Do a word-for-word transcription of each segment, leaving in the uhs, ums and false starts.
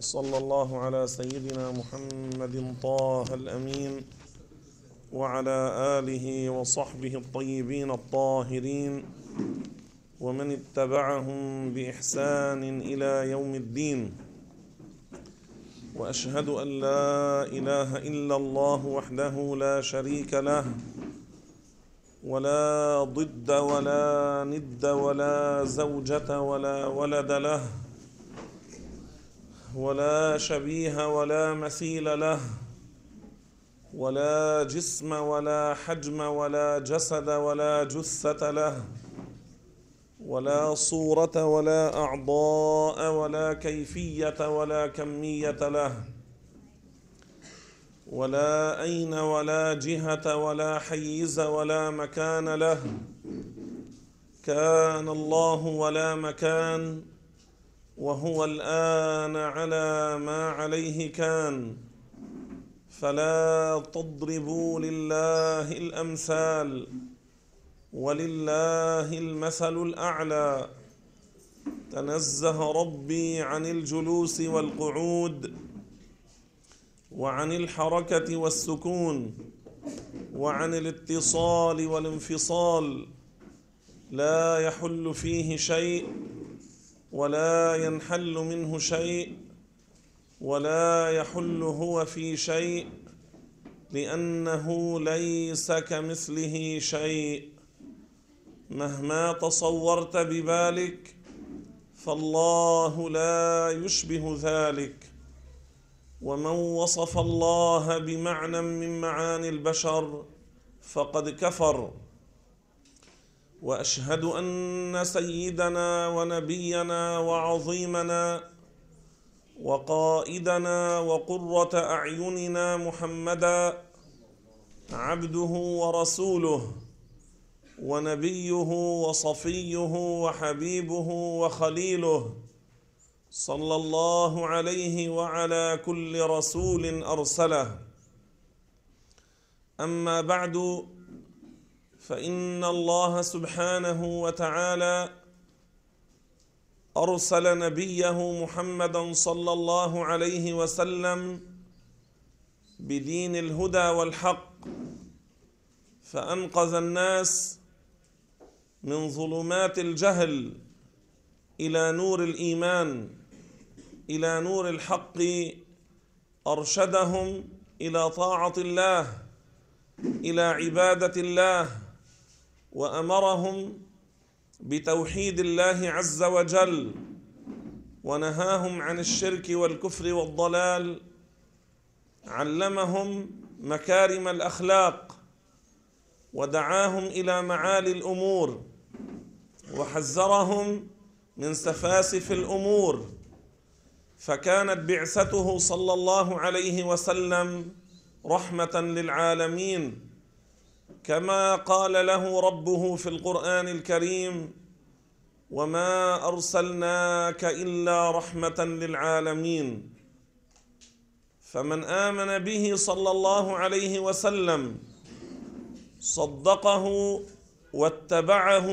وصلى الله على سيدنا محمد طه الأمين وعلى آله وصحبه الطيبين الطاهرين ومن اتبعهم بإحسان إلى يوم الدين. وأشهد أن لا إله إلا الله وحده لا شريك له ولا ضد ولا ند ولا زوجة ولا ولد له ولا شبيه ولا مثيل له ولا جسم ولا حجم ولا جسد ولا جثة له ولا صورة ولا أعضاء ولا كيفية ولا كمية له ولا أين ولا جهة ولا حيز ولا مكان له. كان الله ولا مكان وهو الآن على ما عليه كان. فلا تضربوا لله الأمثال ولله المثل الأعلى. تنزه ربي عن الجلوس والقعود وعن الحركة والسكون وعن الاتصال والانفصال. لا يحل فيه شيء ولا ينحل منه شيء ولا يحل هو في شيء، لأنه ليس كمثله شيء. مهما تصورت ببالك فالله لا يشبه ذلك. ومن وصف الله بمعنى من معاني البشر فقد كفر. وأشهد أن سيدنا ونبينا وعظيمنا وقائدنا وقرة أعيننا محمدا عبده ورسوله ونبيه وصفيه وحبيبه وخليله، صلى الله عليه وعلى كل رسول أرسله. أما بعد، فإن الله سبحانه وتعالى أرسل نبيه محمدا صلى الله عليه وسلم بدين الهدى والحق، فأنقذ الناس من ظلمات الجهل إلى نور الإيمان، إلى نور الحق. أرشدهم إلى طاعة الله، إلى عبادة الله، وأمرهم بتوحيد الله عز وجل، ونهاهم عن الشرك والكفر والضلال. علمهم مكارم الأخلاق ودعاهم إلى معالي الأمور، وحذرهم من سفاسف الأمور. فكانت بعثته صلى الله عليه وسلم رحمة للعالمين، كما قال له ربه في القرآن الكريم: وما أرسلناك إلا رحمة للعالمين. فمن آمن به صلى الله عليه وسلم صدقه واتبعه،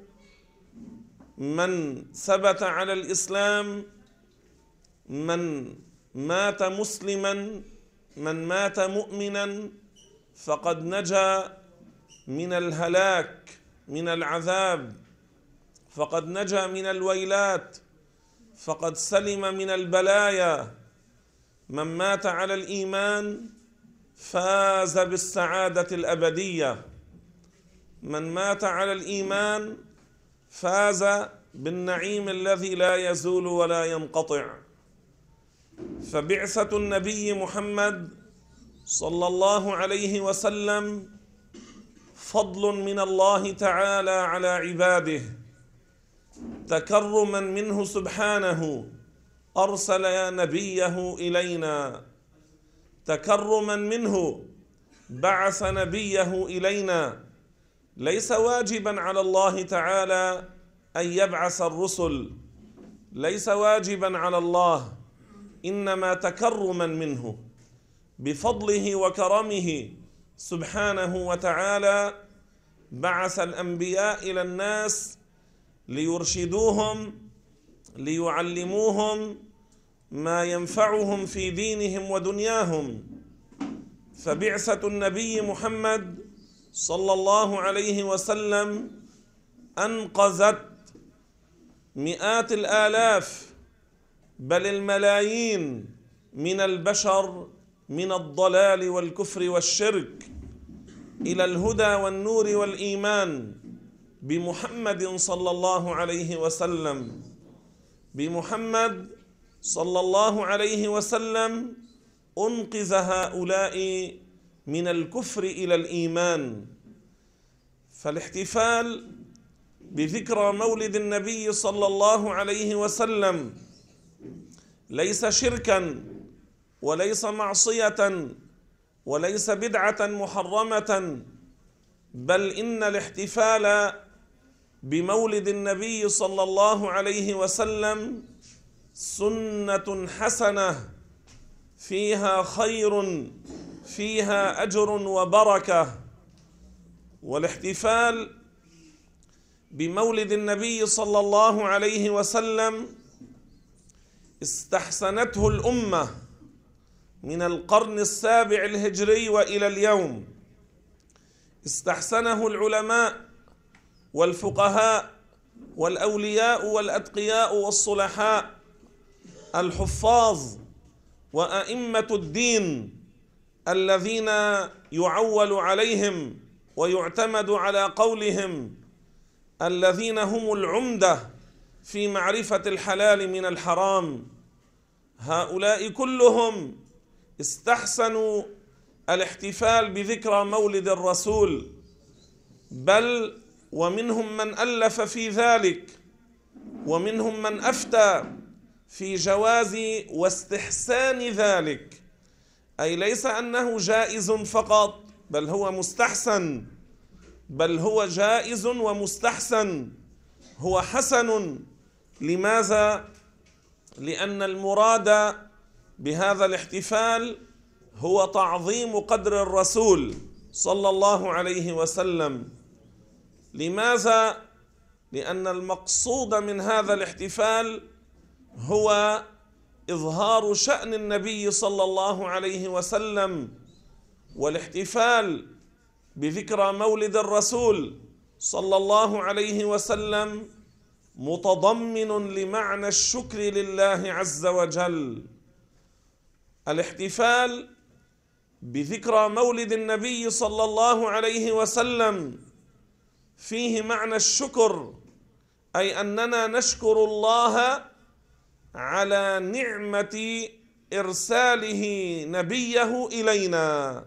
من ثبت على الإسلام، من مات مسلما، من مات مؤمنا، فقد نجا من الهلاك، من العذاب، فقد نجا من الويلات، فقد سلم من البلايا. من مات على الإيمان فاز بالسعادة الأبدية. من مات على الإيمان فاز بالنعيم الذي لا يزول ولا ينقطع. فبعثة النبي محمد صلى الله عليه وسلم فضل من الله تعالى على عباده، تكرما منه سبحانه أرسل نبيه إلينا، تكرما منه بعث نبيه إلينا. ليس واجبا على الله تعالى أن يبعث الرسل، ليس واجبا على الله، إنما تكرما منه بفضله وكرمه سبحانه وتعالى. بعث الأنبياء إلى الناس ليرشدوهم، ليعلموهم ما ينفعهم في دينهم ودنياهم. فبعثة النبي محمد صلى الله عليه وسلم أنقذت مئات الآلاف بل الملايين من البشر من الضلال والكفر والشرك إلى الهدى والنور والإيمان بمحمد صلى الله عليه وسلم. بمحمد صلى الله عليه وسلم أنقذ هؤلاء من الكفر إلى الإيمان. فالاحتفال بذكرى مولد النبي صلى الله عليه وسلم ليس شركا وليس معصية وليس بدعة محرمة، بل إن الاحتفال بمولد النبي صلى الله عليه وسلم سنة حسنة فيها خير، فيها أجر وبركة. والاحتفال بمولد النبي صلى الله عليه وسلم استحسنته الأمة من القرن السابع الهجري وإلى اليوم. استحسنه العلماء والفقهاء والأولياء والأتقياء والصلحاء، الحفاظ وأئمة الدين الذين يعول عليهم ويعتمد على قولهم، الذين هم العمدة في معرفة الحلال من الحرام. هؤلاء كلهم استحسنوا الاحتفال بذكرى مولد الرسول، بل ومنهم من ألف في ذلك، ومنهم من أفتى في جواز واستحسان ذلك، أي ليس أنه جائز فقط، بل هو مستحسن، بل هو جائز ومستحسن، هو حسن. لماذا؟ لأن المراد بهذا الاحتفال هو تعظيم قدر الرسول صلى الله عليه وسلم. لماذا؟ لأن المقصود من هذا الاحتفال هو إظهار شأن النبي صلى الله عليه وسلم. والاحتفال بذكرى مولد الرسول صلى الله عليه وسلم متضمن لمعنى الشكر لله عز وجل. الاحتفال بذكرى مولد النبي صلى الله عليه وسلم فيه معنى الشكر، أي أننا نشكر الله على نعمة إرساله نبيه إلينا.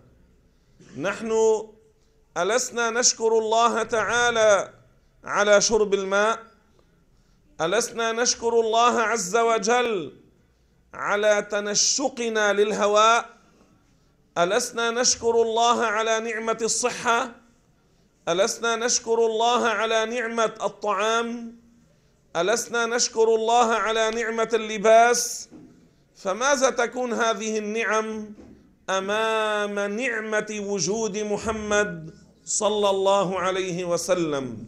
نحن ألسنا نشكر الله تعالى على شرب الماء؟ ألسنا نشكر الله عز وجل على تنشقنا للهواء؟ ألسنا نشكر الله على نعمة الصحة؟ ألسنا نشكر الله على نعمة الطعام؟ ألسنا نشكر الله على نعمة اللباس؟ فماذا تكون هذه النعم أمام نعمة وجود محمد صلى الله عليه وسلم؟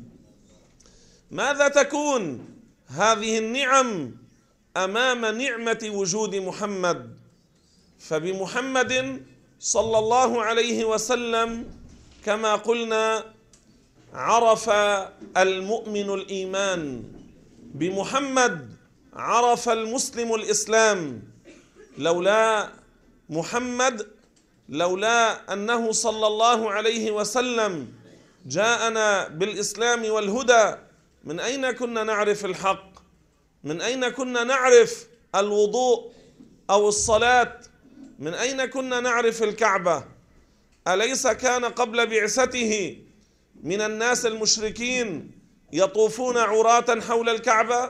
ماذا تكون هذه النعم أمام نعمة وجود محمد؟ فبمحمد صلى الله عليه وسلم كما قلنا عرف المؤمن الإيمان، بمحمد عرف المسلم الإسلام. لولا محمد، لولا أنه صلى الله عليه وسلم جاءنا بالإسلام والهدى، من أين كنا نعرف الحق؟ من أين كنا نعرف الوضوء أو الصلاة؟ من أين كنا نعرف الكعبة؟ أليس كان قبل بعثته من الناس المشركين يطوفون عراة حول الكعبة؟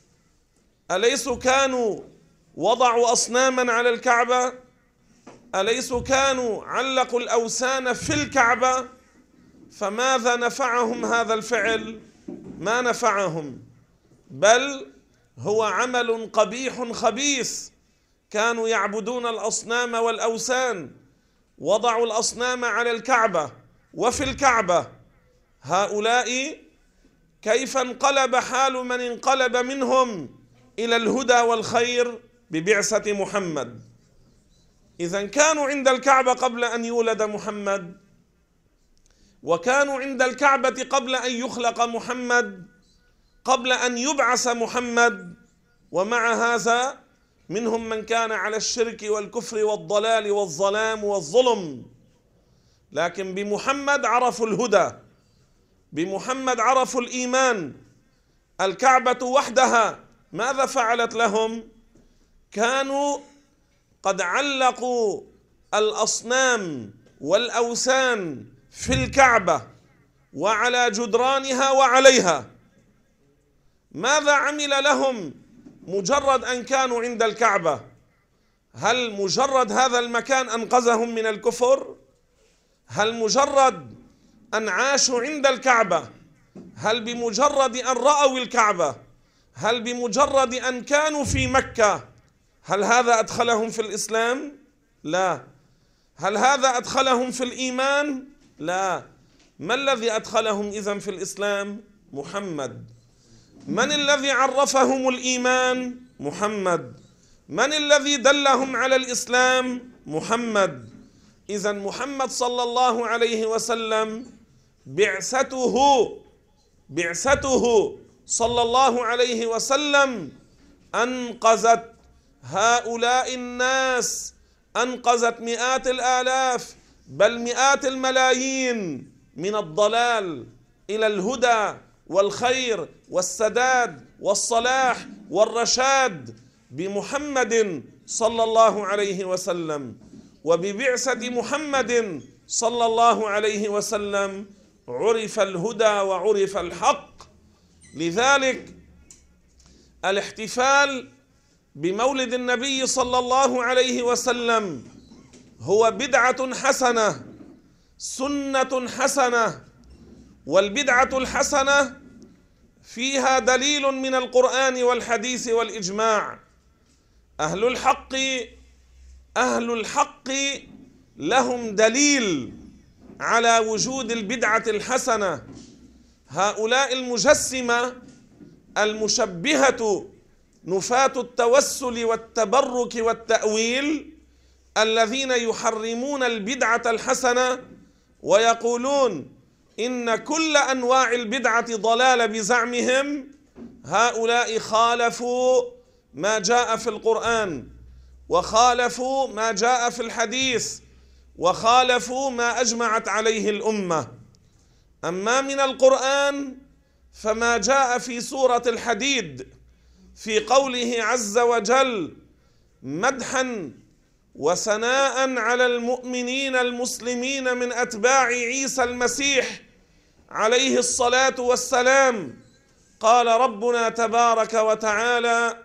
أليسوا كانوا وضعوا أصناما على الكعبة؟ أليسوا كانوا علقوا الأوثان في الكعبة؟ فماذا نفعهم هذا الفعل؟ ما نفعهم، بل هو عمل قبيح خبيث. كانوا يعبدون الأصنام والأوثان، وضعوا الأصنام على الكعبة وفي الكعبة. هؤلاء كيف انقلب حال من انقلب منهم إلى الهدى والخير؟ ببعثة محمد. إذن كانوا عند الكعبة قبل أن يولد محمد، وكانوا عند الكعبة قبل أن يخلق محمد، قبل أن يبعث محمد. ومع هذا منهم من كان على الشرك والكفر والضلال والظلام والظلم، لكن بمحمد عرفوا الهدى، بمحمد عرفوا الإيمان. الكعبة وحدها ماذا فعلت لهم؟ كانوا قد علقوا الأصنام والأوثان في الكعبة وعلى جدرانها وعليها. ماذا عمل لهم مجرد أن كانوا عند الكعبة؟ هل مجرد هذا المكان أنقذهم من الكفر؟ هل مجرد أن عاشوا عند الكعبة؟ هل بمجرد أن رأوا الكعبة؟ هل بمجرد أن كانوا في مكة هل هذا أدخلهم في الإسلام؟ لا. هل هذا أدخلهم في الإيمان؟ لا. ما الذي أدخلهم إذن في الإسلام؟ محمد. من الذي عرفهم الإيمان؟ محمد. من الذي دلهم على الإسلام؟ محمد. إذن محمد صلى الله عليه وسلم بعثته بعثته صلى الله عليه وسلم أنقذت هؤلاء الناس، أنقذت مئات الآلاف بل مئات الملايين من الضلال إلى الهدى والخير والسداد والصلاح والرشاد بمحمد صلى الله عليه وسلم. وببعثة محمد صلى الله عليه وسلم عرف الهدى وعرف الحق. لذلك الاحتفال بمولد النبي صلى الله عليه وسلم هو بدعة حسنة، سنة حسنة. والبدعة الحسنة فيها دليل من القرآن والحديث والإجماع. أهل الحق أهل الحق لهم دليل على وجود البدعة الحسنة. هؤلاء المجسمة المشبهة نفاة التوسل والتبرك والتأويل الذين يحرمون البدعة الحسنة ويقولون إن كل أنواع البدعة ضلال بزعمهم، هؤلاء خالفوا ما جاء في القرآن، وخالفوا ما جاء في الحديث، وخالفوا ما أجمعت عليه الأمة. أما من القرآن فما جاء في سورة الحديد في قوله عز وجل مدحا وثناء على المؤمنين المسلمين من أتباع عيسى المسيح عليه الصلاة والسلام، قال ربنا تبارك وتعالى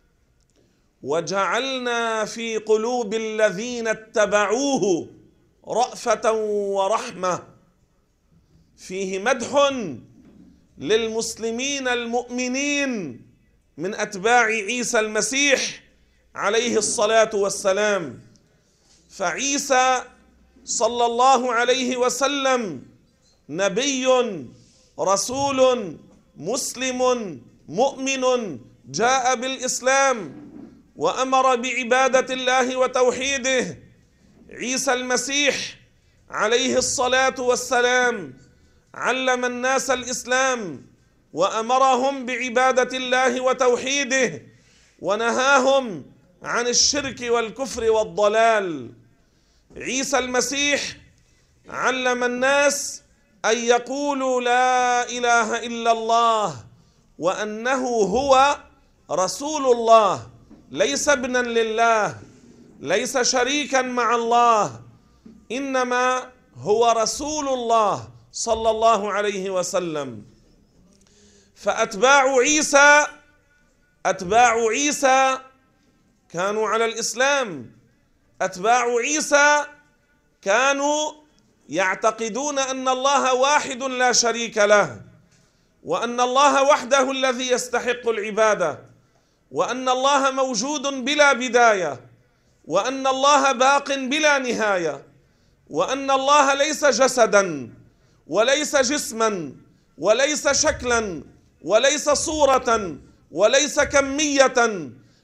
وجعلنا في قلوب الذين اتبعوه رأفة ورحمة. فيه مدح للمسلمين المؤمنين من أتباع عيسى المسيح عليه الصلاة والسلام. فعيسى صلى الله عليه وسلم نبي رسول مسلم مؤمن جاء بالإسلام وأمر بعبادة الله وتوحيده. عيسى المسيح عليه الصلاة والسلام علم الناس الإسلام وأمرهم بعبادة الله وتوحيده ونهاهم عن الشرك والكفر والضلال. عيسى المسيح علم الناس أن يقولوا لا إله إلا الله وأنه هو رسول الله، ليس ابنا لله، ليس شريكا مع الله، إنما هو رسول الله صلى الله عليه وسلم. فأتباع عيسى أتباع عيسى كانوا على الإسلام. أتباع عيسى كانوا يعتقدون أن الله واحد لا شريك له، وأن الله وحده الذي يستحق العبادة، وأن الله موجود بلا بداية، وأن الله باق بلا نهاية، وأن الله ليس جسدا وليس جسما وليس شكلا وليس صورة وليس كمية،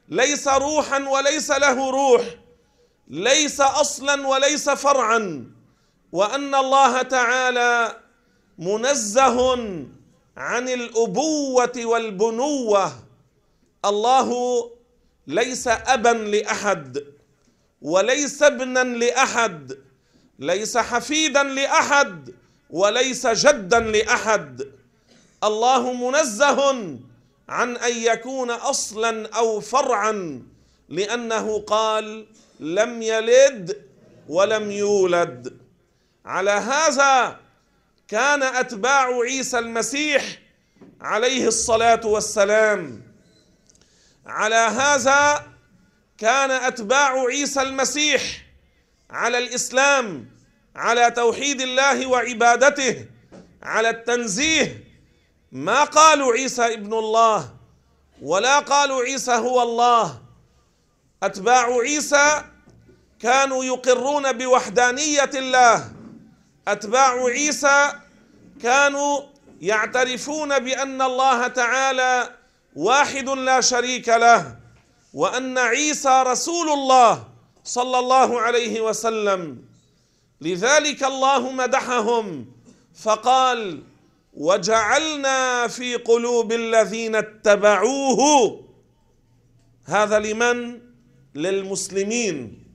ليس روحا وليس له روح، ليس أصلا وليس فرعا، وأن الله تعالى منزه عن الأبوة والبنوة. الله ليس أبا لأحد، وليس ابنا لأحد، ليس حفيدا لأحد، وليس جدا لأحد. الله منزه عن أن يكون أصلا أو فرعا، لأنه قال لم يلد ولم يولد. على هذا كان أتباع عيسى المسيح عليه الصلاة والسلام، على هذا كان أتباع عيسى المسيح على الإسلام، على توحيد الله وعبادته، على التنزيه. ما قالوا عيسى ابن الله، ولا قالوا عيسى هو الله. أتباع عيسى كانوا يقرون بوحدانية الله، أتباع عيسى كانوا يعترفون بأن الله تعالى واحد لا شريك له، وأن عيسى رسول الله صلى الله عليه وسلم. لذلك الله مدحهم فقال وجعلنا في قلوب الذين اتبعوه. هذا لمن؟ للمسلمين،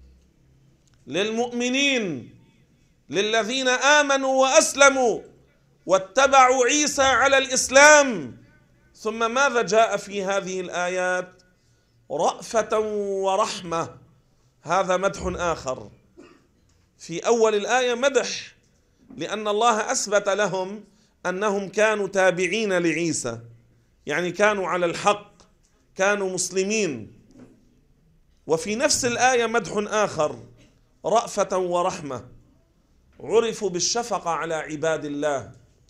للمؤمنين، للذين آمنوا وأسلموا واتبعوا عيسى على الإسلام. ثم ماذا جاء في هذه الآيات؟ رأفة ورحمة. هذا مدح آخر. في أول الآية مدح، لأن الله أثبت لهم أنهم كانوا تابعين لعيسى، يعني كانوا على الحق، كانوا مسلمين. وفي نفس الآية مدح آخر، رأفة ورحمة. عرفوا بالشفقة على عباد الله،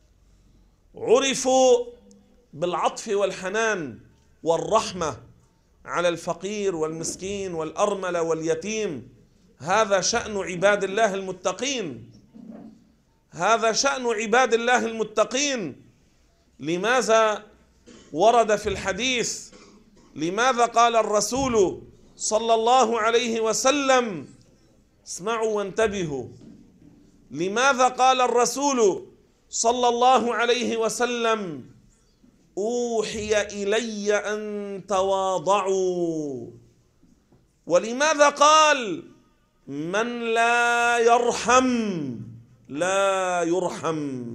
عرفوا بالعطف والحنان والرحمة على الفقير والمسكين والأرملة واليتيم. هذا شأن عباد الله المتقين، هذا شأن عباد الله المتقين. لماذا ورد في الحديث، لماذا قال الرسول صلى الله عليه وسلم، اسمعوا وانتبهوا، لماذا قال الرسول صلى الله عليه وسلم أوحي إلي أن تواضعوا؟ ولماذا قال من لا يرحم لا يرحم؟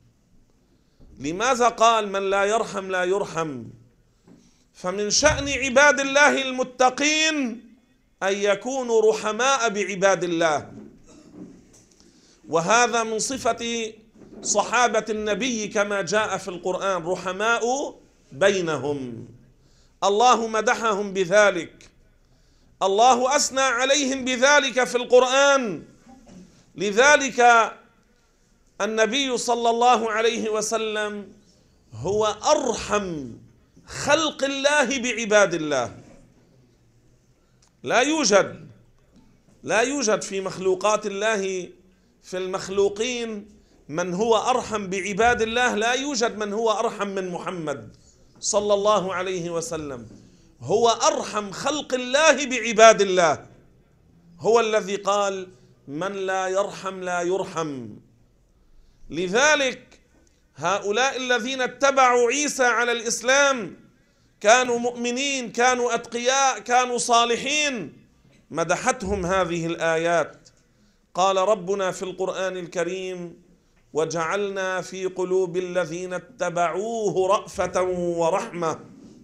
لماذا قال من لا يرحم لا يرحم؟ فمن شأن عباد الله المتقين أن يكونوا رحماء بعباد الله، وهذا من صفة صحابة النبي كما جاء في القرآن، رحماء بينهم. الله مدحهم بذلك، الله أثنى عليهم بذلك في القرآن. لذلك النبي صلى الله عليه وسلم هو أرحم خلق الله بعباد الله. لا يوجد لا يوجد في مخلوقات الله، في المخلوقين، من هو أرحم بعباد الله. لا يوجد من هو أرحم من محمد صلى الله عليه وسلم. هو أرحم خلق الله بعباد الله، هو الذي قال من لا يرحم لا يرحم. لذلك هؤلاء الذين اتبعوا عيسى على الإسلام كانوا مؤمنين، كانوا أتقياء، كانوا صالحين. مدحتهم هذه الآيات. قال ربنا في القرآن الكريم وجعلنا في قلوب الذين اتبعوه رأفة ورحمة.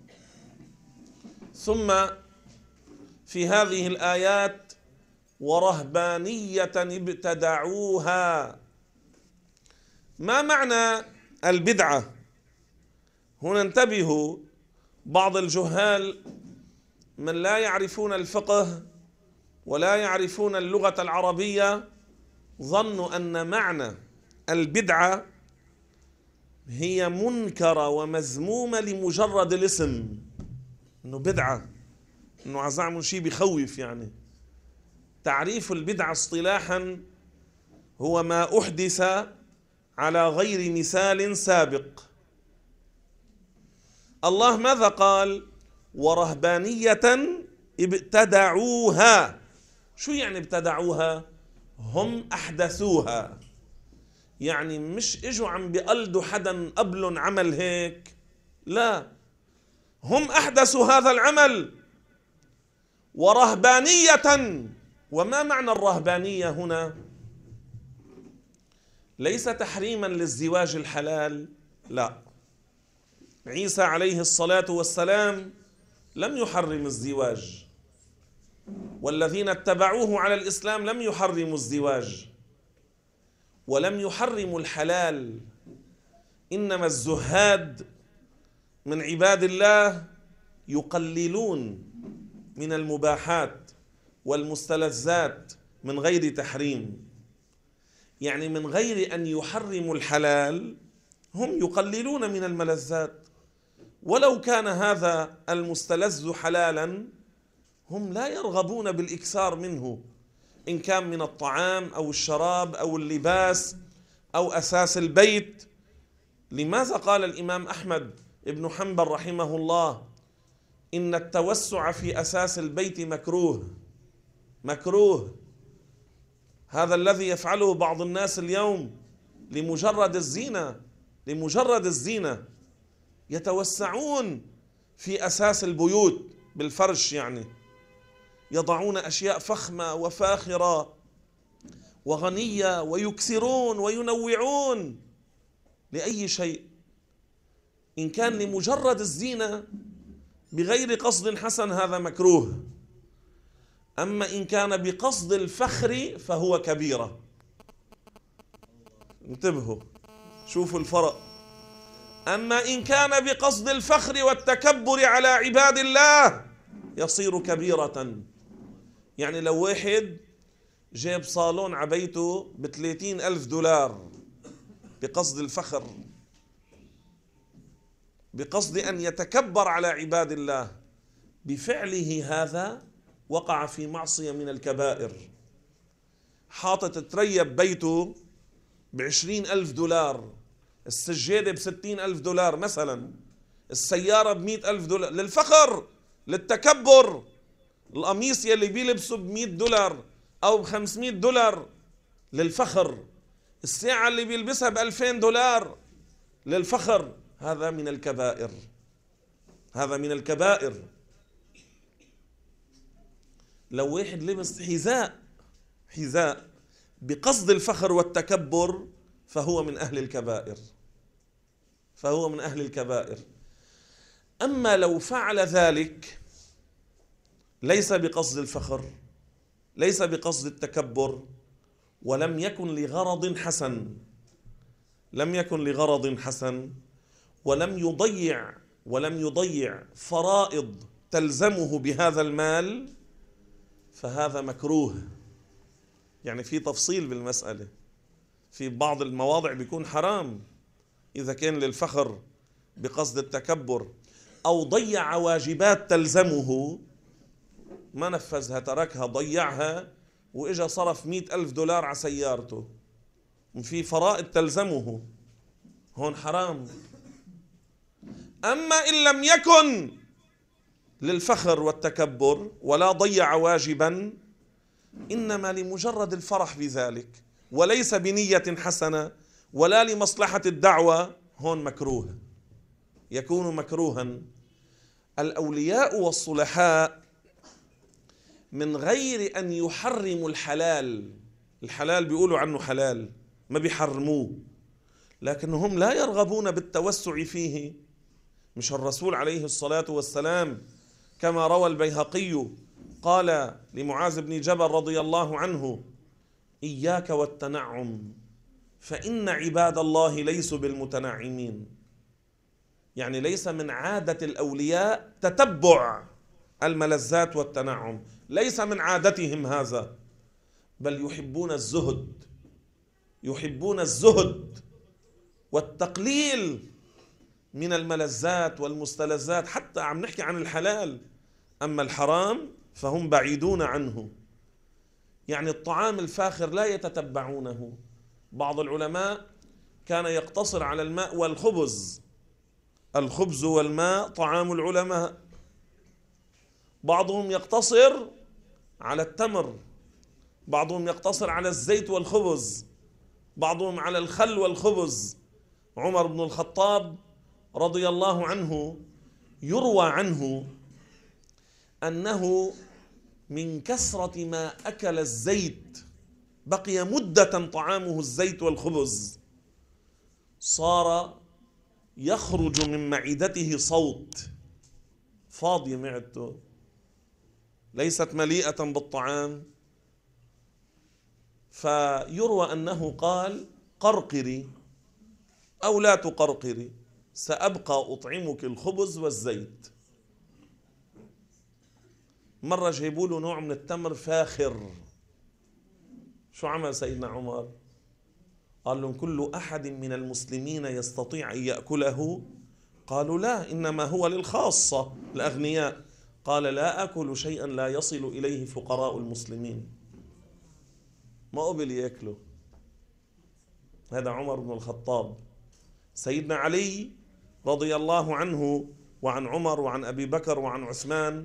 ثم في هذه الآيات ورهبانية ابتدعوها. ما معنى البدعة؟ هنا انتبهوا، بعض الجهال من لا يعرفون الفقه ولا يعرفون اللغة العربية ظنوا أن معنى البدعة هي منكرة ومذمومة لمجرد الاسم، إنه بدعة، إنه عزعمل شيء بيخوف. يعني تعريف البدعة اصطلاحا هو ما أحدث على غير مثال سابق. الله ماذا قال؟ ورهبانية ابتدعوها. شو يعني ابتدعوها؟ هم أحدثوها، يعني مش إجوا عم بيقلدوا حدا قبلهم عمل هيك، لا، هم أحدثوا هذا العمل. ورهبانية، وما معنى الرهبانية هنا؟ ليس تحريما للزواج الحلال، لا، عيسى عليه الصلاة والسلام لم يحرم الزواج، والذين اتبعوه على الإسلام لم يحرموا الزواج ولم يحرموا الحلال. إنما الزهاد من عباد الله يقللون من المباحات والمستلذات من غير تحريم، يعني من غير أن يحرموا الحلال هم يقللون من الملذات، ولو كان هذا المستلذ حلالا هم لا يرغبون بالإكثار منه، إن كان من الطعام أو الشراب أو اللباس أو أساس البيت. لماذا قال الإمام أحمد بن حنبل رحمه الله إن التوسع في أساس البيت مكروه؟ مكروه، هذا الذي يفعله بعض الناس اليوم لمجرد الزينة، لمجرد الزينة يتوسعون في أساس البيوت بالفرش، يعني يضعون أشياء فخمة وفاخرة وغنية ويكسرون وينوعون لأي شيء. إن كان لمجرد الزينة بغير قصد حسن هذا مكروه، أما إن كان بقصد الفخر فهو كبيرة. انتبهوا، شوفوا الفرق. أما إن كان بقصد الفخر والتكبر على عباد الله يصير كبيرة. يعني لو واحد جاب صالون عبيته بثلاثين ألف دولار بقصد الفخر، بقصد أن يتكبر على عباد الله، بفعله هذا وقع في معصية من الكبائر. حاطط تريب بيته بعشرين ألف دولار، السجادة بستين ألف دولار مثلا، السيارة بمئة ألف دولار، للفخر، للتكبر. القميص يلي بيلبسه بمئة دولار أو بخمسمئة دولار للفخر، الساعة اللي بيلبسها بألفين دولار للفخر. هذا من الكبائر، هذا من الكبائر. لو واحد لبس حذاء حذاء بقصد الفخر والتكبر فهو من أهل الكبائر، فهو من أهل الكبائر. أما لو فعل ذلك ليس بقصد الفخر، ليس بقصد التكبر، ولم يكن لغرض حسن، لم يكن لغرض حسن، ولم يضيع ولم يضيع فرائض تلزمه بهذا المال، فهذا مكروه. يعني في تفصيل بالمسألة، في بعض المواضع بيكون حرام إذا كان للفخر بقصد التكبر، أو ضيع واجبات تلزمه ما نفذها، تركها، ضيعها، وإجا صرف مئة ألف دولار على سيارته، في فرائض تلزمه، هون حرام. أما إن لم يكن للفخر والتكبر ولا ضيع واجبا، إنما لمجرد الفرح بذلك وليس بنية حسنة ولا لمصلحة الدعوة، هون مكروه، يكون مكروها. الأولياء والصلحاء من غير أن يحرموا الحلال، الحلال بيقولوا عنه حلال ما بيحرموه، لكنهم لا يرغبون بالتوسع فيه. مش الرسول عليه الصلاة والسلام كما روى البيهقي قال لمعاذ بن جبل رضي الله عنه: إياك والتنعم فإن عباد الله ليسوا بالمتنعمين. يعني ليس من عادة الأولياء تتبع الملذات والتنعم، ليس من عادتهم هذا، بل يحبون الزهد، يحبون الزهد والتقليل من الملذات والمستلذات، حتى عم نحكي عن الحلال. أما الحرام فهم بعيدون عنه. يعني الطعام الفاخر لا يتتبعونه. بعض العلماء كان يقتصر على الماء والخبز، الخبز والماء طعام العلماء، بعضهم يقتصر على التمر، بعضهم يقتصر على الزيت والخبز، بعضهم على الخل والخبز. عمر بن الخطاب رضي الله عنه يروى عنه أنه من كثرة ما أكل الزيت بقي مدة طعامه الزيت والخبز، صار يخرج من معدته صوت، فاضية معدته ليست مليئة بالطعام. فيروى أنه قال: قرقري أو لا تقرقري، سأبقى أطعمك الخبز والزيت. مرة جايبوا له نوع من التمر فاخر، شو عمل سيدنا عمر؟ قال لهم: كل أحد من المسلمين يستطيع أن يأكله؟ قالوا: لا، إنما هو للخاصة الأغنياء. قال: لا أكل شيئا لا يصل إليه فقراء المسلمين. ما قبل يأكله. هذا عمر بن الخطاب. سيدنا علي رضي الله عنه وعن عمر وعن أبي بكر وعن عثمان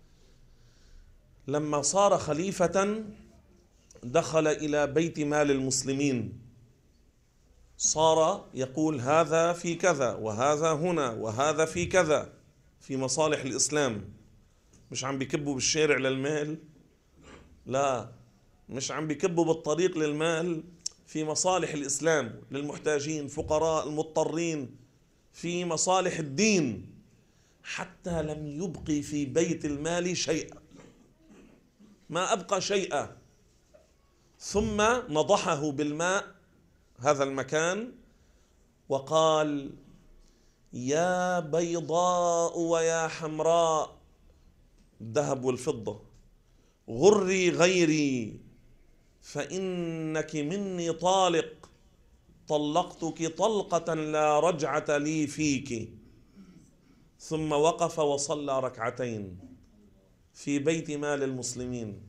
لما صار خليفة دخل إلى بيت مال المسلمين، صار يقول: هذا في كذا وهذا هنا وهذا في كذا، في مصالح الإسلام. مش عم بيكبوا بالشارع للمال، لا، مش عم بيكبوا بالطريق للمال، في مصالح الإسلام، للمحتاجين، فقراء، المضطرين، في مصالح الدين، حتى لم يبقي في بيت المال شيئا، ما أبقى شيئا. ثم نضحه بالماء هذا المكان وقال: يا بيضاء ويا حمراء، الذهب والفضة، غري غيري فإنك مني طالق، طلقتك طلقة لا رجعة لي فيك. ثم وقف وصلى ركعتين في بيت مال المسلمين.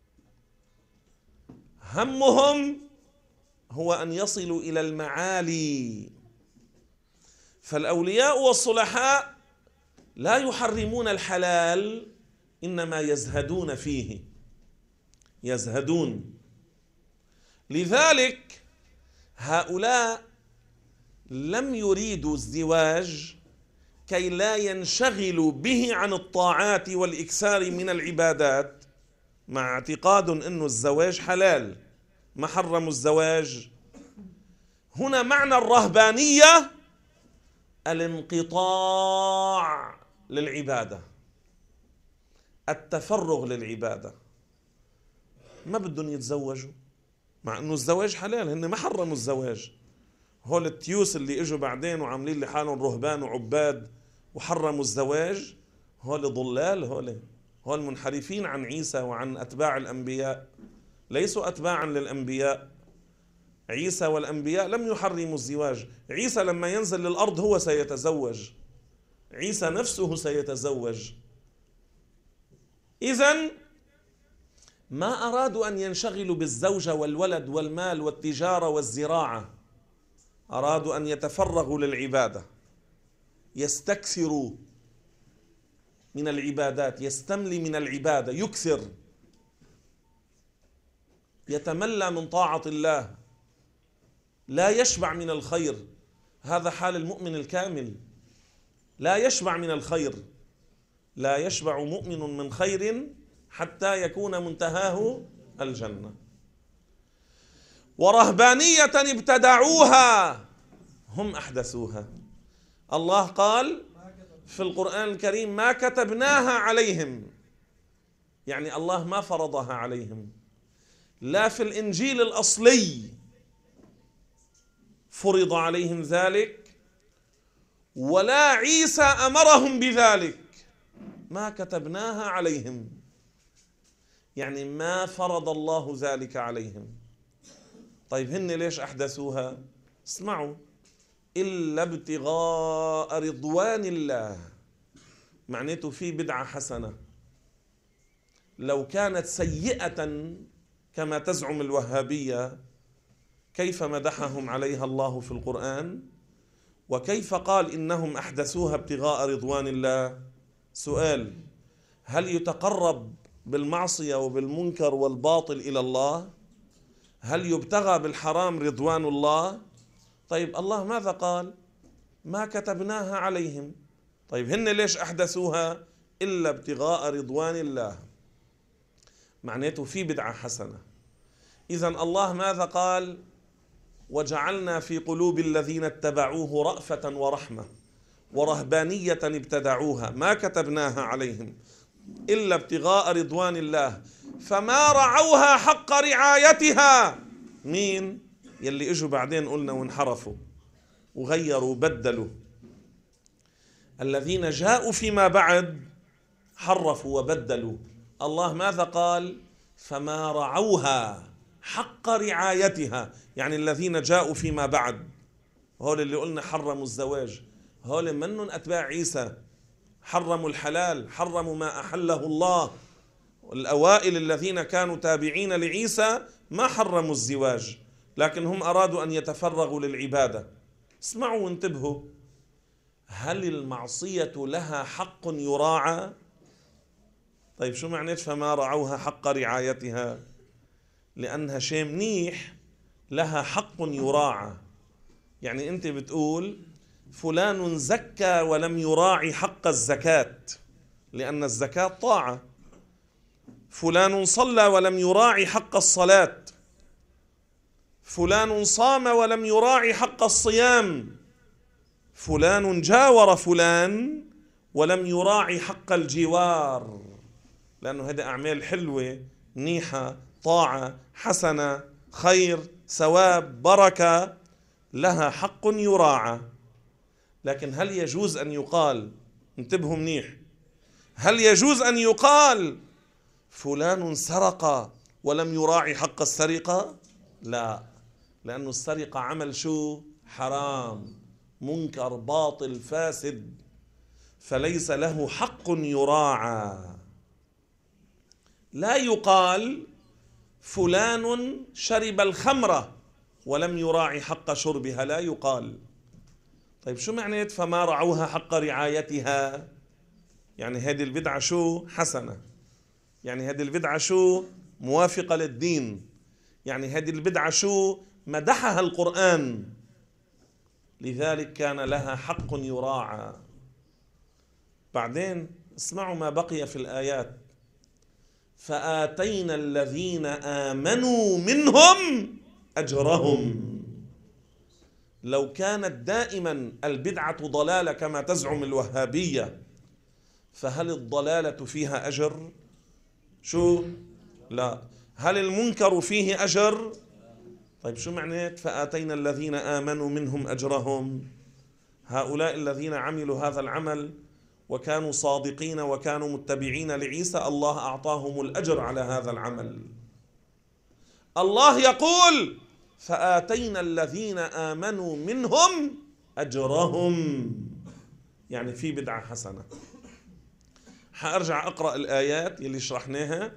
همهم هو أن يصلوا إلى المعالي. فالأولياء والصلحاء لا يحرمون الحلال، إنما يزهدون فيه، يزهدون. لذلك هؤلاء لم يريدوا الزواج كي لا ينشغلوا به عن الطاعات والإكثار من العبادات، مع اعتقاد أنه الزواج حلال، ما حرموا الزواج. هنا معنى الرهبانية الانقطاع للعبادة، التفرغ للعبادة. ما بدهم يتزوجوا مع أنه الزواج حلال، هن ما حرموا الزواج. هول التيوس اللي اجوا بعدين وعاملين لحالهم رهبان وعباد وحرموا الزواج، هول ضلال، هول هول منحرفين عن عيسى وعن أتباع الأنبياء، ليسوا أتباعا للأنبياء. عيسى والأنبياء لم يحرموا الزواج. عيسى لما ينزل للأرض هو سيتزوج، عيسى نفسه سيتزوج. إذن ما أرادوا أن ينشغلوا بالزوجة والولد والمال والتجارة والزراعة، أرادوا أن يتفرغوا للعبادة، يستكثروا من العبادات، يستملي من العبادة، يكثر، يتملى من طاعة الله، لا يشبع من الخير. هذا حال المؤمن الكامل، لا يشبع من الخير. لا يشبع مؤمن من خير حتى يكون منتهاه الجنة. ورهبانية ابتدعوها هم أحدثوها. الله قال في القرآن الكريم: ما كتبناها عليهم، يعني الله ما فرضها عليهم. لا في الإنجيل الأصلي فرض عليهم ذلك، ولا عيسى أمرهم بذلك، ما كتبناها عليهم، يعني ما فرض الله ذلك عليهم. طيب هن ليش أحدثوها؟ اسمعوا: إلا ابتغاء رضوان الله، معناته في بدعة حسنة. لو كانت سيئة كما تزعم الوهابية، كيف مدحهم عليها الله في القرآن؟ وكيف قال إنهم أحدثوها ابتغاء رضوان الله؟ سؤال: هل يتقرب بالمعصية وبالمنكر والباطل إلى الله؟ هل يبتغى بالحرام رضوان الله؟ طيب الله ماذا قال؟ ما كتبناها عليهم. طيب هن ليش أحدثوها؟ إلا ابتغاء رضوان الله. معناته في بدعة حسنة. إذن الله ماذا قال؟ وجعلنا في قلوب الذين اتبعوه رأفة ورحمة ورهبانية ابتدعوها ما كتبناها عليهم إلا ابتغاء رضوان الله فما رعوها حق رعايتها. مين؟ يلي اجوا بعدين قلنا وانحرفوا وغيروا وبدلوا. الذين جاءوا فيما بعد حرفوا وبدلوا. الله ماذا قال؟ فما رعوها حق رعايتها. يعني الذين جاءوا فيما بعد، هول اللي قلنا حرموا الزواج، هول منن أتباع عيسى، حرموا الحلال، حرموا ما أحله الله. الأوائل الذين كانوا تابعين لعيسى ما حرموا الزواج، لكن هم أرادوا أن يتفرغوا للعبادة. اسمعوا وانتبهوا، هل المعصية لها حق يراعى؟ طيب شو معنى فما رعوها حق رعايتها؟ لأنها شيء منيح لها حق يراعى. يعني أنت بتقول فلان زكى ولم يراعي حق الزكاة لأن الزكاة طاعة. فلان صلى ولم يراعي حق الصلاة. فلان صام ولم يراعي حق الصيام. فلان جاور فلان ولم يراعي حق الجوار، لأنه هذه أعمال حلوة منيحة، طاعة حسنة، خير، ثواب، بركة، لها حق يراعى. لكن هل يجوز أن يقال، انتبهوا منيح، هل يجوز أن يقال فلان سرق ولم يراعي حق السرقة؟ لا، لأن السرقة عمل شو؟ حرام، منكر، باطل، فاسد، فليس له حق يراعى. لا يقال فلان شرب الخمر ولم يراعي حق شربها، لا يقال. طيب شو معنى فما رعوها حق رعايتها؟ يعني هذه البدعة شو؟ حسنة. يعني هذه البدعة شو؟ موافقة للدين. يعني هذه البدعة شو؟ مدحها القرآن، لذلك كان لها حق يراعى. بعدين اسمعوا ما بقي في الآيات: فآتينا الذين آمنوا منهم أجرهم. لو كانت دائما البدعة ضلالة كما تزعم الوهابية، فهل الضلالة فيها أجر؟ شو؟ لا. هل المنكر فيه أجر؟ طيب شو معنى فآتينا الذين آمنوا منهم أجرهم؟ هؤلاء الذين عملوا هذا العمل وكانوا صادقين وكانوا متبعين لعيسى، الله أعطاهم الأجر على هذا العمل. الله يقول فآتينا الذين آمنوا منهم أجرهم، يعني في بدعة حسنة. حأرجع أقرأ الآيات اللي شرحناها.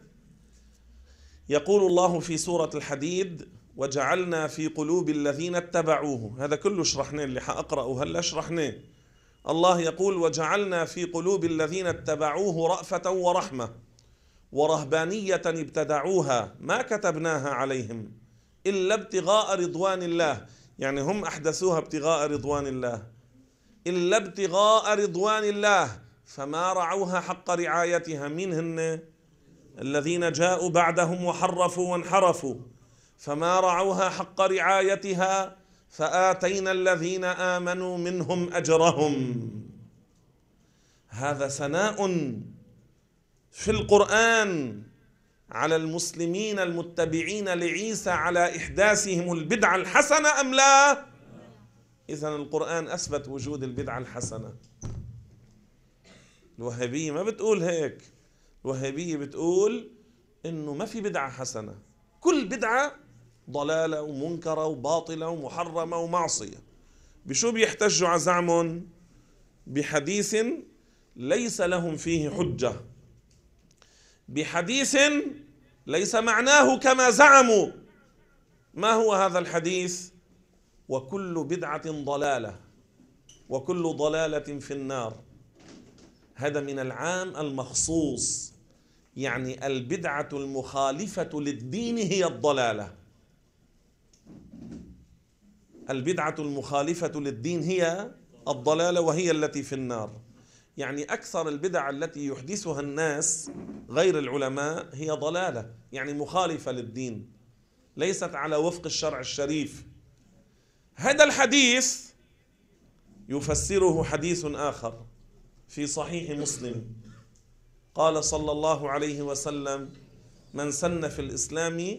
يقول الله في سورة الحديد: وجعلنا في قلوب الذين اتبعوه. هذا كله شرحناه، اللي حأقرأه هلا شرحناه. الله يقول وجعلنا في قلوب الذين اتبعوه رأفة ورحمة ورهبانية ابتدعوها ما كتبناها عليهم إلا ابتغاء رضوان الله. يعني هم أحدثوها ابتغاء رضوان الله، إلا ابتغاء رضوان الله فما رعوها حق رعايتها. مين هن؟ الذين جاءوا بعدهم وحرفوا وانحرفوا، فما رعوها حق رعايتها فآتينا الذين آمنوا منهم أجرهم. هذا ثناء في القرآن على المسلمين المتبعين لعيسى على إحداثهم البدعة الحسنة أم لا؟ إذن القرآن أثبت وجود البدعة الحسنة. الوهابية ما بتقول هيك. الوهابية بتقول إنه ما في بدعة حسنة، كل بدعة ضلالة ومنكرة وباطلة ومحرمة ومعصية. بشو بيحتجوا على زعمهم؟ بحديث ليس لهم فيه حجة، بحديث ليس معناه كما زعموا. ما هو هذا الحديث؟ وكل بدعة ضلالة وكل ضلالة في النار. هذا من العام المخصوص، يعني البدعة المخالفة للدين هي الضلالة. البدعة المخالفة للدين هي الضلالة وهي التي في النار. يعني أكثر البدع التي يحدثها الناس غير العلماء هي ضلالة، يعني مخالفة للدين، ليست على وفق الشرع الشريف. هذا الحديث يفسره حديث آخر في صحيح مسلم، قال صلى الله عليه وسلم: من سن في الإسلام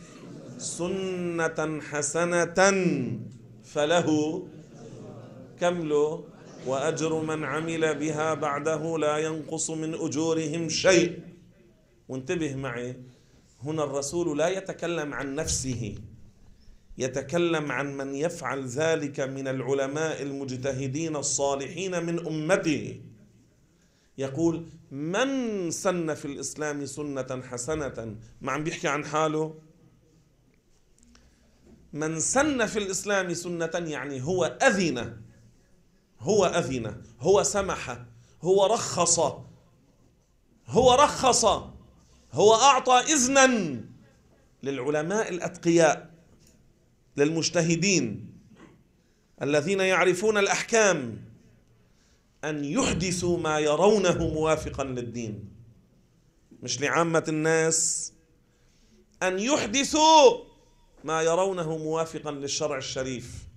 سنة حسنة فله كمل وأجر من عمل بها بعده لا ينقص من أجورهم شيء. وانتبه معي، هنا الرسول لا يتكلم عن نفسه، يتكلم عن من يفعل ذلك من العلماء المجتهدين الصالحين من أمته. يقول: من سن في الإسلام سنة حسنة، ما عم بيحكي عن حاله. من سن في الإسلام سنة يعني هو أذن، هو أذن، هو سمح، هو رخص، هو رخص، هو أعطى إذنا للعلماء الأتقياء، للمجتهدين الذين يعرفون الأحكام، أن يحدثوا ما يرونه موافقا للدين، مش لعامة الناس، أن يحدثوا ما يرونه موافقا للشرع الشريف.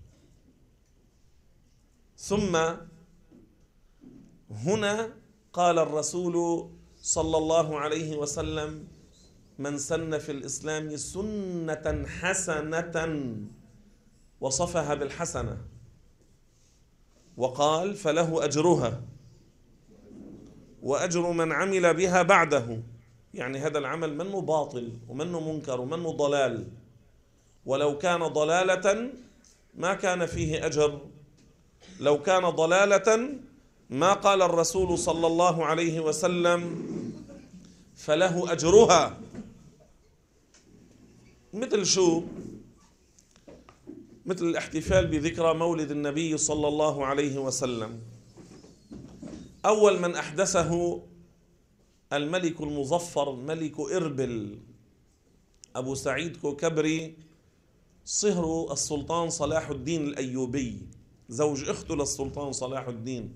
ثم هنا قال الرسول صلى الله عليه وسلم: من سن في الإسلام سنة حسنة، وصفها بالحسنة، وقال: فله أجرها وأجر من عمل بها بعده. يعني هذا العمل منه باطل ومنه منكر ومنه ضلال، ولو كان ضلالة ما كان فيه أجر، لو كان ضلالة ما قال الرسول صلى الله عليه وسلم: فله أجرها. مثل شو؟ مثل الاحتفال بذكرى مولد النبي صلى الله عليه وسلم. أول من أحدثه الملك المظفر ملك إربل أبو سعيد كوكبري، صهر السلطان صلاح الدين الأيوبي، زوج أخته للسلطان صلاح الدين،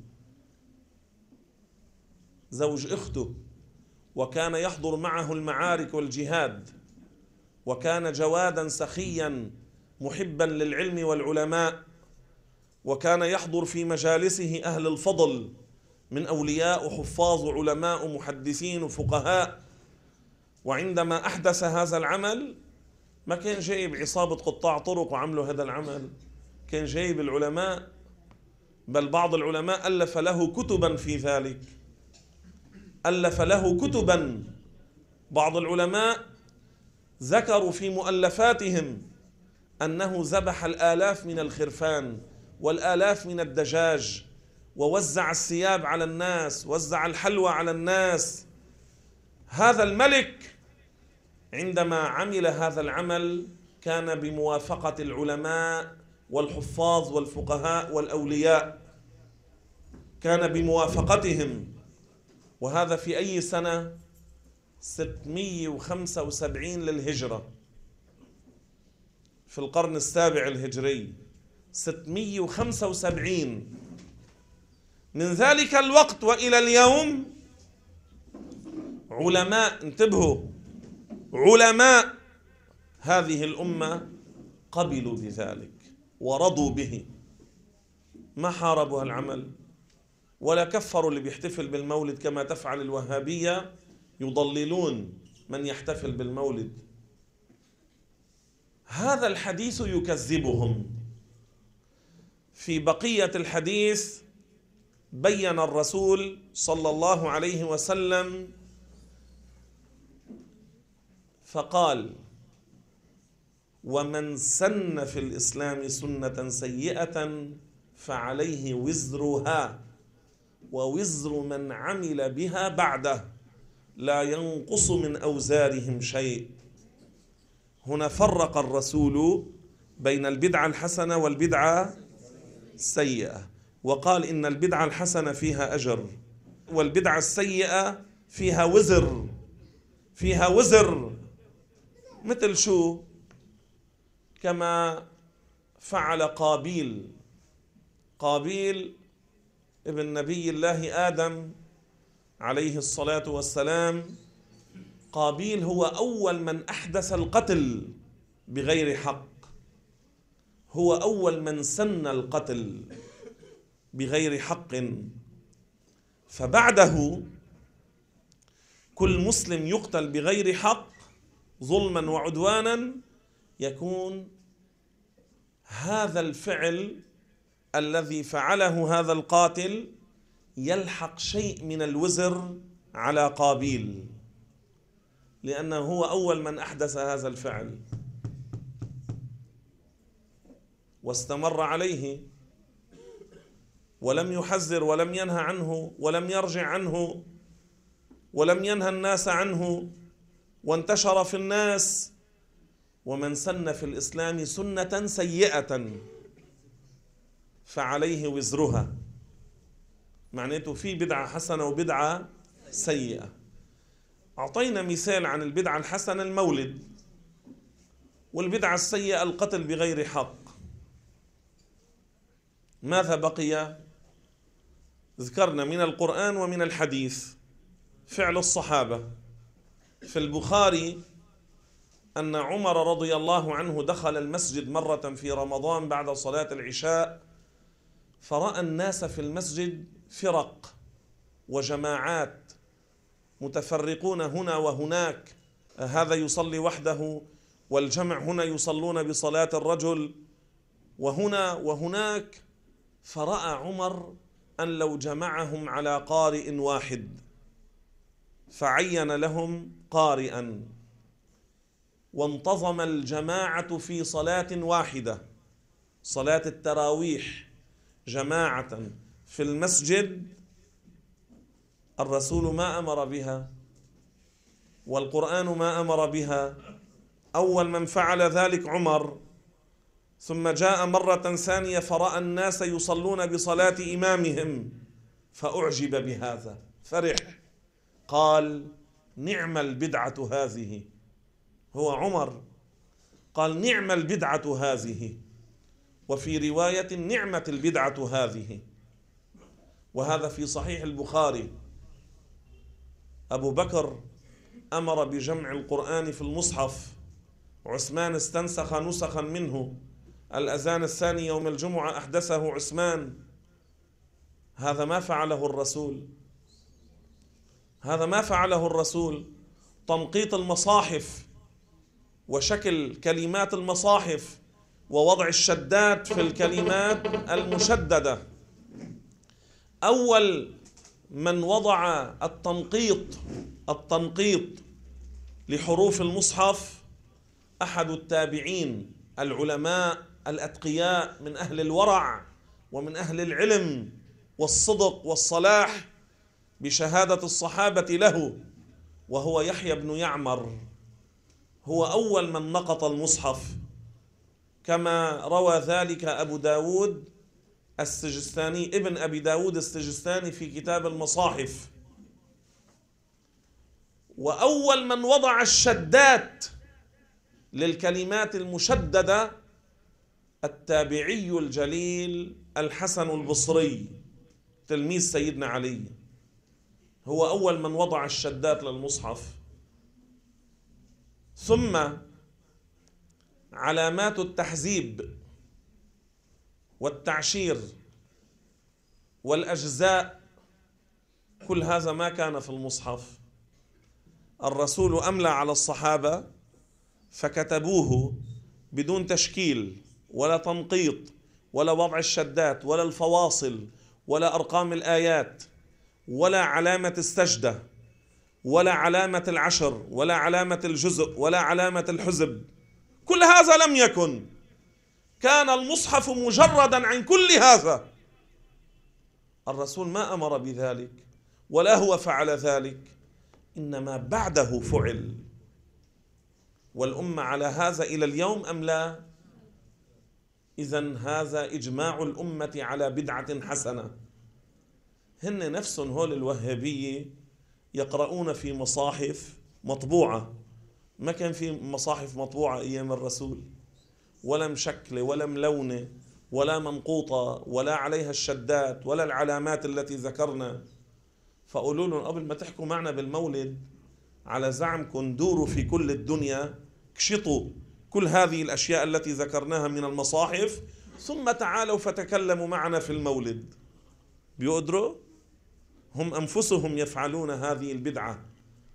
زوج أخته، وكان يحضر معه المعارك والجهاد، وكان جوادا سخيا محبا للعلم والعلماء، وكان يحضر في مجالسه أهل الفضل من أولياء وحفاظ وعلماء ومحدثين وفقهاء. وعندما أحدث هذا العمل ما كان جايب عصابة قطاع طرق وعملوا هذا العمل، كان جايب العلماء، بل بعض العلماء ألف له كتبا في ذلك، ألف له كتبا. بعض العلماء ذكروا في مؤلفاتهم أنه ذبح الآلاف من الخرفان والآلاف من الدجاج، ووزع الثياب على الناس، وزع الحلوى على الناس. هذا الملك عندما عمل هذا العمل كان بموافقة العلماء والحفاظ والفقهاء والأولياء، كان بموافقتهم. وهذا في أي سنة؟ ستمئة وخمسة وسبعين للهجرة، في القرن السابع الهجري، ستمئة وخمسة وسبعين. من ذلك الوقت وإلى اليوم علماء، انتبهوا، علماء هذه الأمة قبلوا بذلك ورضوا به، ما حاربوا العمل ولا كفروا اللي بيحتفل بالمولد كما تفعل الوهابية، يضللون من يحتفل بالمولد. هذا الحديث يكذبهم. في بقية الحديث بين الرسول صلى الله عليه وسلم فقال: ومن سن في الإسلام سنة سيئة فعليه وزرها ووزر من عمل بها بعده لا ينقص من أوزارهم شيء. هنا فرق الرسول بين البدعة الحسنة والبدعة السيئة، وقال إن البدعة الحسنة فيها أجر والبدعة السيئة فيها وزر، فيها وزر. مثل شو؟ كما فعل قابيل. قابيل ابن نبي الله آدم عليه الصلاة والسلام. قابيل هو أول من أحدث القتل بغير حق، هو أول من سن القتل بغير حق. فبعده كل مسلم يقتل بغير حق ظلما وعدوانا يكون هذا الفعل الذي فعله هذا القاتل يلحق شيء من الوزر على قابيل، لأنه هو أول من أحدث هذا الفعل واستمر عليه ولم يحذر ولم ينهى عنه ولم يرجع عنه ولم ينهى الناس عنه، وانتشر في الناس. ومن سن في الإسلام سنة سيئة فعليه وزرها. معناته في بدعة حسنة وبدعة سيئة. أعطينا مثال عن البدعة الحسنة المولد، والبدعة السيئة القتل بغير حق. ماذا بقي؟ ذكرنا من القرآن ومن الحديث فعل الصحابة. في البخاري أن عمر رضي الله عنه دخل المسجد مرة في رمضان بعد صلاة العشاء، فرأى الناس في المسجد فرق وجماعات متفرقون هنا وهناك، هذا يصلي وحده والجمع هنا يصلون بصلاة الرجل وهنا وهناك. فرأى عمر أن لو جمعهم على قارئ واحد فعين لهم قارئا وانتظم الجماعة في صلاة واحدة، صلاة التراويح جماعة في المسجد، الرسول ما أمر بها والقرآن ما أمر بها. أول من فعل ذلك عمر، ثم جاء مرة ثانية فرأى الناس يصلون بصلاة إمامهم فأعجب بهذا، فرح، قال نعم البدعة هذه. هو عمر قال نعم البدعة هذه، وفي رواية نعمة البدعة هذه. وهذا في صحيح البخاري. أبو بكر أمر بجمع القرآن في المصحف، عثمان استنسخ نسخا منه، الأذان الثاني يوم الجمعة أحدثه عثمان. هذا ما فعله الرسول، هذا ما فعله الرسول. تنقيط المصاحف وشكل كلمات المصاحف ووضع الشدات في الكلمات المشددة. أول من وضع التنقيط التنقيط لحروف المصحف أحد التابعين العلماء الأتقياء من أهل الورع ومن أهل العلم والصدق والصلاح بشهادة الصحابة له، وهو يحيى بن يعمر. هو أول من نقط المصحف، كما روى ذلك أبو داود السجستاني، ابن أبي داود السجستاني في كتاب المصاحف. وأول من وضع الشدات للكلمات المشددة التابعي الجليل الحسن البصري تلميذ سيدنا علي، هو أول من وضع الشدات للمصحف. ثم علامات التحزيب والتعشير والأجزاء، كل هذا ما كان في المصحف. الرسول أملى على الصحابة فكتبوه بدون تشكيل ولا تنقيط ولا وضع الشدات ولا الفواصل ولا أرقام الآيات ولا علامة السجدة ولا علامة العشر ولا علامة الجزء ولا علامة الحزب. كل هذا لم يكن، كان المصحف مجردا عن كل هذا. الرسول ما أمر بذلك ولا هو فعل ذلك، إنما بعده فعل. والأمة على هذا إلى اليوم أم لا؟ إذن هذا إجماع الأمة على بدعة حسنة، هن نفسهم هول الوهابية يقرؤون في مصاحف مطبوعة. ما كان في مصاحف مطبوعة أيام الرسول، ولا مشكلة ولا ملونة ولا منقوطة ولا عليها الشدات ولا العلامات التي ذكرنا. فقولوا لهم قبل ما تحكوا معنا بالمولد على زعمكم دوروا في كل الدنيا، كشطوا كل هذه الأشياء التي ذكرناها من المصاحف، ثم تعالوا فتكلموا معنا في المولد. بيقدروا؟ هم أنفسهم يفعلون هذه البدعة.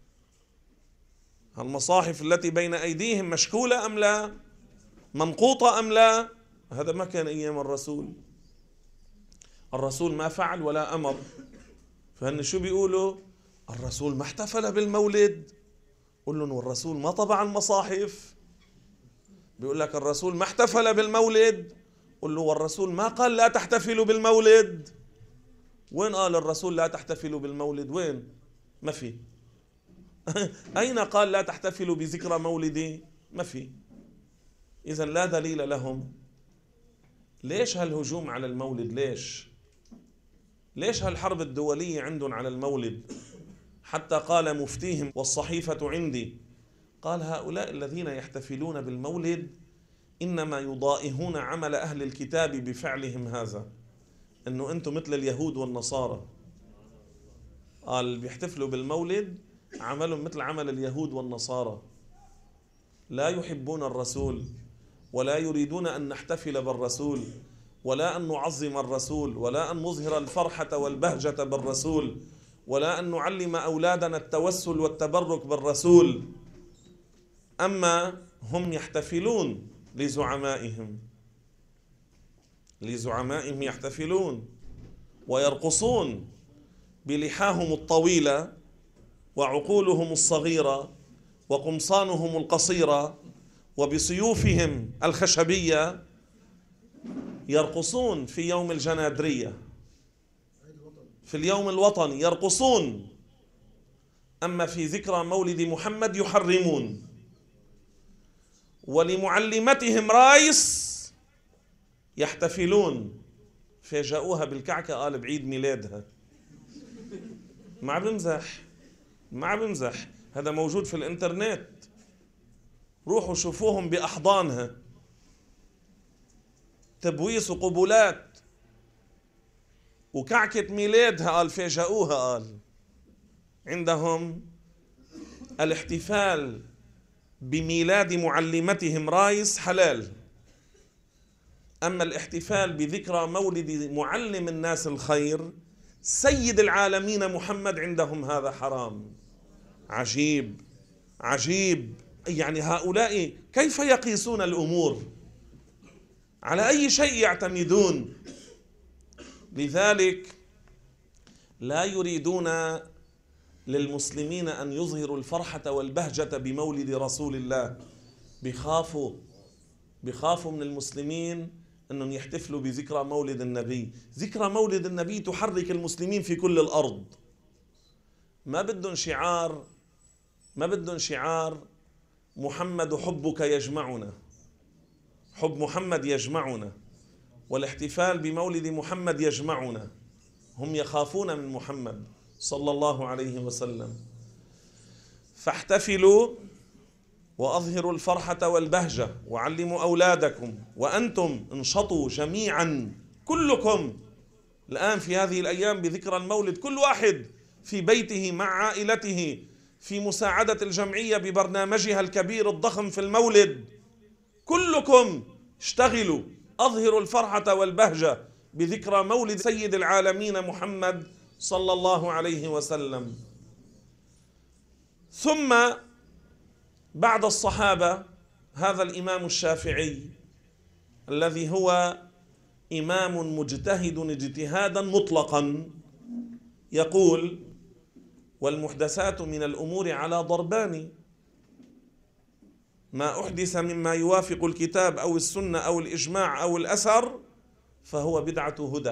المصاحف التي بين أيديهم مشكولة أم لا؟ منقوطة أم لا؟ هذا ما كان أيام الرسول. الرسول ما فعل ولا أمر. فهن شو بيقولوا؟ الرسول ما احتفل بالمولد. قل لهم والرسول ما طبع المصاحف. بيقول لك الرسول ما احتفل بالمولد. قل له والرسول ما قال لا تحتفلوا بالمولد. وين قال الرسول لا تحتفلوا بالمولد؟ وين؟ ما في. أين قال لا تحتفلوا بذكرى مولدي؟ ما في. إذا لا دليل لهم. ليش هالهجوم على المولد؟ ليش؟ ليش هالحرب الدولية عندهم على المولد؟ حتى قال مفتيهم والصحيفة عندي، قال هؤلاء الذين يحتفلون بالمولد إنما يضائهون عمل أهل الكتاب بفعلهم هذا، أنه أنتم مثل اليهود والنصارى. قال بيحتفلوا بالمولد عملهم مثل عمل اليهود والنصارى، لا يحبون الرسول ولا يريدون أن نحتفل بالرسول ولا أن نعظم الرسول ولا أن نظهر الفرحة والبهجة بالرسول ولا أن نعلم أولادنا التوسل والتبرك بالرسول. أما هم يحتفلون لزعمائهم، لزعمائهم يحتفلون ويرقصون بلحاهم الطويلة وعقولهم الصغيرة وقمصانهم القصيرة وبسيوفهم الخشبية، يرقصون في يوم الجنادرية، في اليوم الوطني يرقصون. أما في ذكرى مولد محمد يحرمون. ولمعلمتهم رايس يحتفلون. فاجأوها بالكعكة قال بعيد ميلادها. ما عم بمزح، ما عم بمزح، هذا موجود في الانترنت. روحوا شوفوهم بأحضانها، تبويس وقبولات وكعكة ميلادها. قال فاجأوها، قال عندهم الاحتفال بميلاد معلمتهم رايس حلال، أما الاحتفال بذكرى مولد معلم الناس الخير سيد العالمين محمد عندهم هذا حرام. عجيب عجيب. يعني هؤلاء كيف يقيسون الأمور؟ على أي شيء يعتمدون؟ لذلك لا يريدون للمسلمين أن يظهروا الفرحة والبهجة بمولد رسول الله. بخافوا بخافوا من المسلمين أنهم يحتفلوا بذكرى مولد النبي. ذكرى مولد النبي تحرك المسلمين في كل الأرض. ما بدهم شعار، ما بدهم شعار محمد حبك يجمعنا، حب محمد يجمعنا، والاحتفال بمولد محمد يجمعنا. هم يخافون من محمد صلى الله عليه وسلم. فاحتفلوا وأظهروا الفرحة والبهجة وعلموا أولادكم، وأنتم انشطوا جميعا كلكم الآن في هذه الأيام بذكرى المولد، كل واحد في بيته مع عائلته في مساعدة الجمعية ببرنامجها الكبير الضخم في المولد. كلكم اشتغلوا، أظهروا الفرحة والبهجة بذكرى مولد سيد العالمين محمد صلى الله عليه وسلم. ثم بعد الصحابة هذا الإمام الشافعي الذي هو إمام مجتهد اجتهادا مطلقا يقول: والمحدثات من الأمور على ضربان، ما أحدث مما يوافق الكتاب أو السنة أو الإجماع أو الأثر فهو بدعة هدى،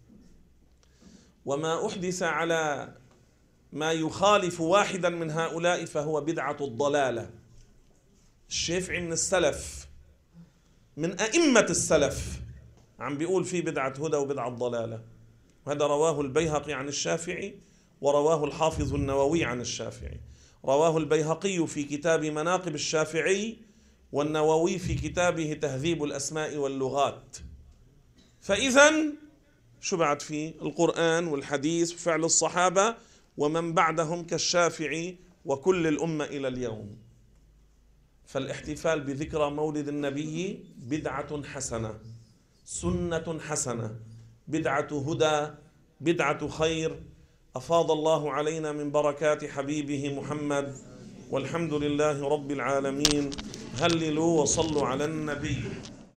وما أحدث على ما يخالف واحدا من هؤلاء فهو بدعة الضلالة. الشافعي من السلف، من أئمة السلف، عم بيقول في بدعة هدى وبدعة ضلالة. هذا رواه البيهقي عن الشافعي، ورواه الحافظ النووي عن الشافعي. رواه البيهقي في كتاب مناقب الشافعي، والنووي في كتابه تهذيب الأسماء واللغات. فإذا شو بعد فيه؟ القرآن والحديث وفعل الصحابة ومن بعدهم كالشافعي وكل الأمة إلى اليوم. فالاحتفال بذكرى مولد النبي بدعة حسنة، سنة حسنة، بدعة هدى، بدعة خير، أفاض الله علينا من بركات حبيبه محمد، والحمد لله رب العالمين. هللوا وصلوا على النبي.